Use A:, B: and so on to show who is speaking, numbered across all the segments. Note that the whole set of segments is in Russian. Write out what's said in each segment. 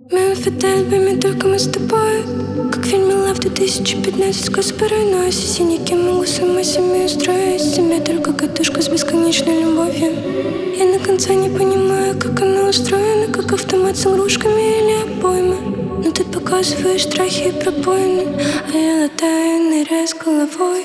A: Мы в альбоме только мы с тобой, как в фильме Love 2015, сквозь паранойю. Синяки могу сама себе устроить, с тебя только катушка с бесконечной любовью. Я на конца не понимаю, как она устроена, как автомат с игрушками или обойма. Но ты показываешь страхи и пробоины, а я летаю, ныряю с головой.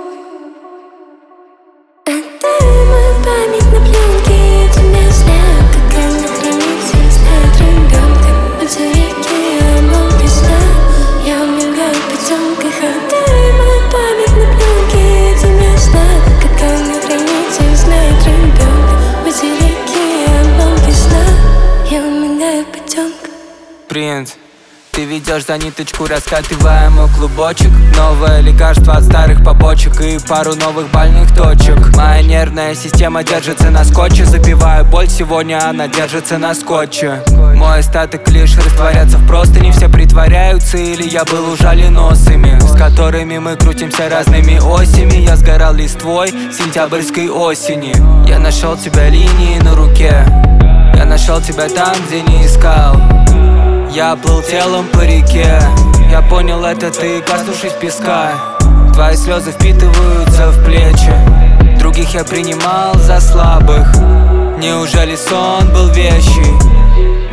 A: Память на пленке, я тебя знаю, как она хранится, знает ребенка. Батарейки, обломки сна, я умираю в потемках. Отдай мою память на пленке, я тебя знаю, как она хранится, знает ребенка. Батарейки, обломки сна, я умираю в потемках.
B: Принц, ты ведешь за ниточку, раскатывая мой клубочек. Новое лекарство от старых побочек и пару новых больных точек. Моя нервная система держится на скотче. Запиваю боль, сегодня она держится на скотче. Мой остаток лишь растворяться в простыни. Все притворяются или я был ужален осами, с которыми мы крутимся разными осями. Я сгорал листвой сентябрьской осени. Я нашел тебя линии на руке, я нашел тебя там, где не искал. Я плыл телом по реке, я понял это ты, коснувшись песка. Твои слезы впитываются в плечи, других я принимал за слабых. Неужели сон был вещий?